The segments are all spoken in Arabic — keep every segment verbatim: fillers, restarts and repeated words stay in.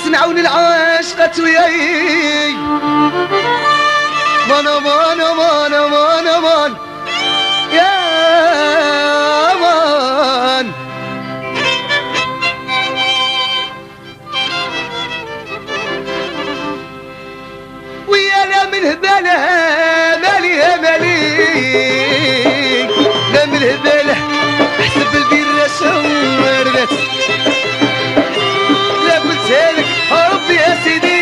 نعاون العاشقة وياي مان مان مان مان مان يا مان ويا لا من هباله مالي مالي لا من هباله احسب البيرة شمرت لا قلتها لك ربي يا سيدي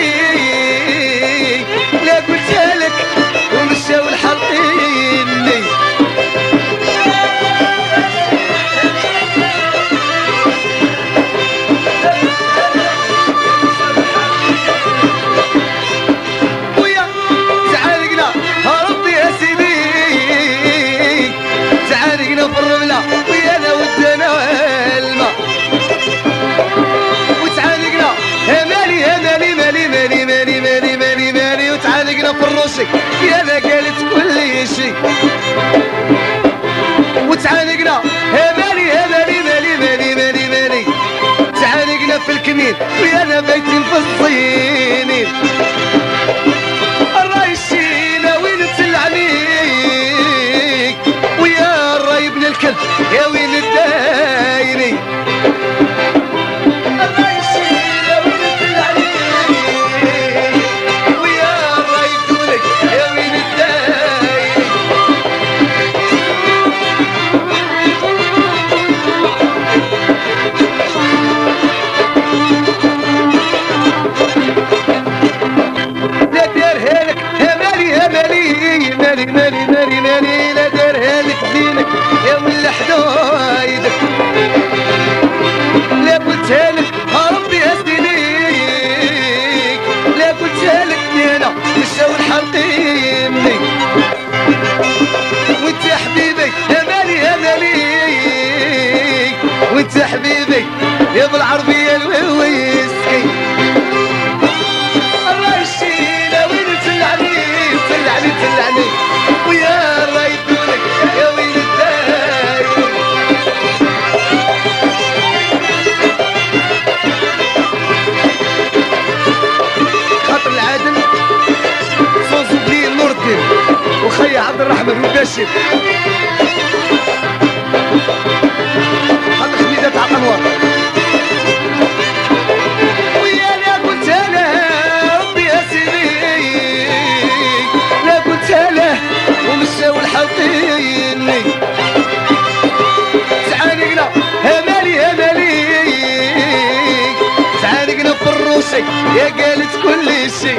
لا قلتها لك ومشاو الحاطيني ويا تعالقنا ربي يا سيدي تعالقنا في الرملة ويانا ودنا الماء وتعالقنا مالي مالي مالي مالي مالي مالي مالي مالي وتعالقنا في الروسي يانا قالت كل شي وتعالقنا مالي مالي مالي مالي مالي مالي تعالقنا في الكمين ويانا بايتين في الصينين الرايشينا وين تلعنيك ويا الراي ابن الكلب يا وين الدايري الرايشينا وين تلعنيك ويا الراي بدولك يا وين الدايري لا دارها لك مالي مالي مالي مالي مالي مالي لا دارها لك دينك يا ولا حدايدك لا قلتها لك ربي هزدينيك لا قلتها لك نينا مشاو الحلقيني وانت يا حبيبي يا مالي يا مالي وانت يا حبيبي يا بالعربية الويسكي الرايشينا وين تلعني تلعني تلعني ويا الراي دولك يا وين الداير خاطر العادل صوصو بلي نور الدين وخيا عبد الرحمن مباشر خاطر خميدة تاع الانوار ويا لا قلت انا ربي يا سيدي لا قلت له ومشاو الحاطيني تعانقنا مالي مالي تعانقنا في الروسي يا قالت كل شي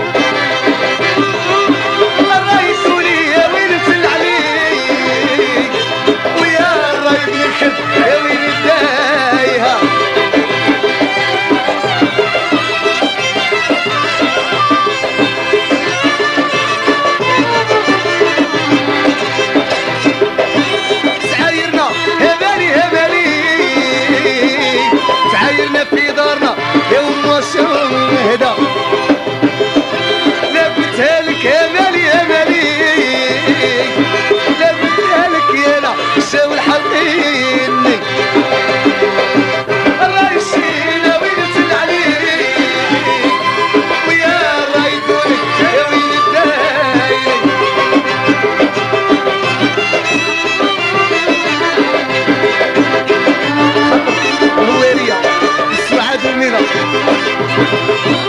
الرايس وليا وين تلعنيك ويا الراي بن الكلب يا وين الدايها تعايرنا مالي مالي تعايرنا في دارنا يا ام شهدة لا قلتها لك يا مالي يا مالي لا قلتها لك يا لا شاو الحلقيني الرايشينا وين تلعنيك ويا الراي دولك يا وين الدايري الهوارية السعاد والمينا